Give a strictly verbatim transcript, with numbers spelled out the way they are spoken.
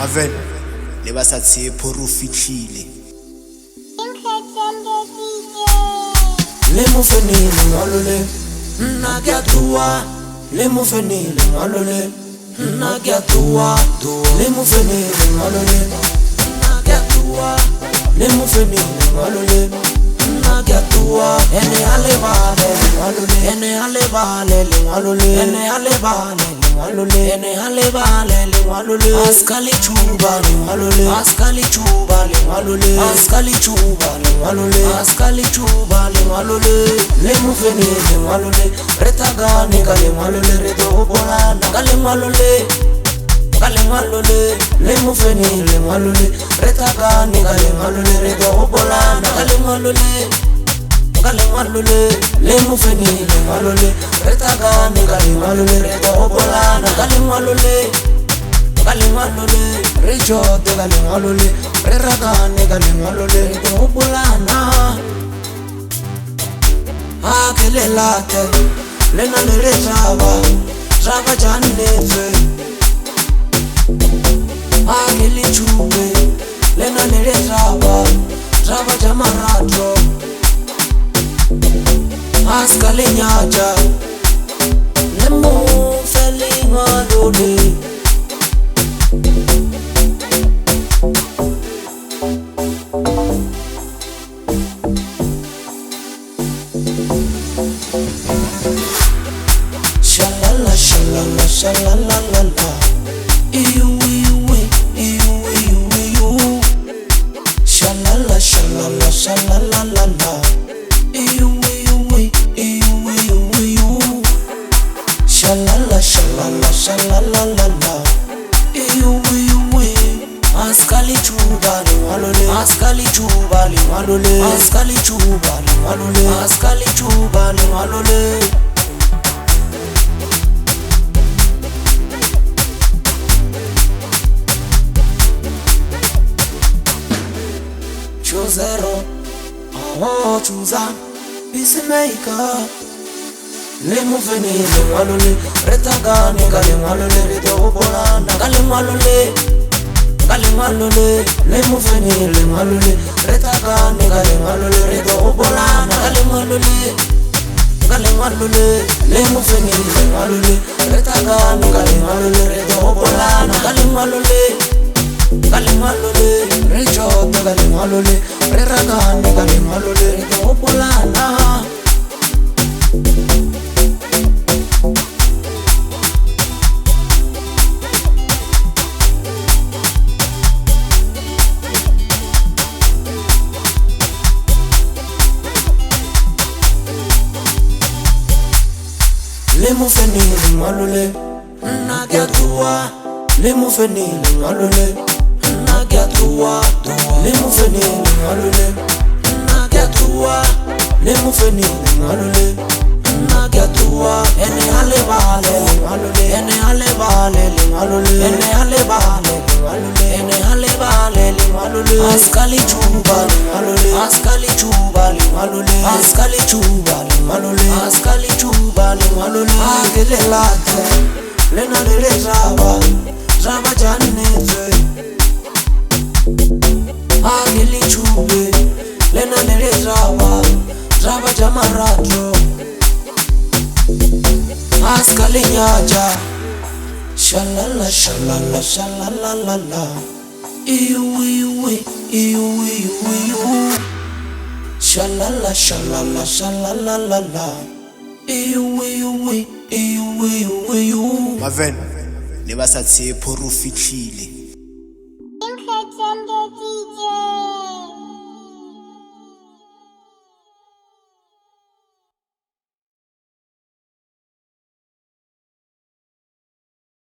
Maven le ba sa tshepo ro fitlhile le mo fenile ngolole nna ke a tua le mo fenile ngolole nna ke a tua le mo fenile ngolole nna ke a tua le mo fenile ngolole nna ke a tua ene ale vale ngolole ene ale vale ngolole ene ale vale ngolole ene ale vale ngolole askali chuba ngolole askali chuba ngolole askali chuba ngolole askali chuba ngolole le mo fenile ngolole retagane ka le ngolole re to bolana ka le ngolole ka le ngolole le mo fenile ngolole retagane ka le ngolole re to bolana ka le ngolole ka le ngolole le mo fenile ngolole retagane ka le ngolole re to bolana ka le ngolole ka le ngolole re jote ka le ngolole re ragane ka le ngolole re to bolana a ke le late le na le re traba traba janetse a ke le chube le na le re traba traba jamarato aska le nyaja le mo feli ngolole shalala shalala shalala la la iu iu iu iu iu shalala shalala shalala la la iu iu iu iu iu shalala shalala shalala la la iu iu askali chuba ngolole askali chuba ngolole askali chuba ngolole askali chuba ngolole Chuzero, oh chuza, peacemaker. Le mo fenile ngolole, retagane ka le ngolole re to bolana ka le ngolole, ka le ngolole. Le mo fenile ngolole, retagane ka le ngolole re to bolana ka le ngolole, ka le ngolole. Le mo fenile ngolole, retagane ka le ngolole re to bolana ka le ngolole. Kale ngolole, re jote kale ngolole, re ragane kale ngolole, re to bolana. Le mo fenile ngolole, nna ke a tua. Le mo fenile ngolole, nna ke a tua. Le mo fenile ngolole, nna ke a tua. Le mo fenile ngolole, nna ke a tua. Ene ale vale ngolole, ene ale vale ngolole, ene ale vale ngolole, ene ale vale ngolole. Askali chuba ngolole, askali chuba ngolole, askali chuba ngolole, askali chuba ngolole. Akele late le na le traba traba janetse akele chube le na le traba traba jamarato aska le nyaja shalala shalala shalala la la iu iu iu iu iu shalala shalala shalala la la iu iu iu iu iu Maven le ba sa tshepo ro fitlhile.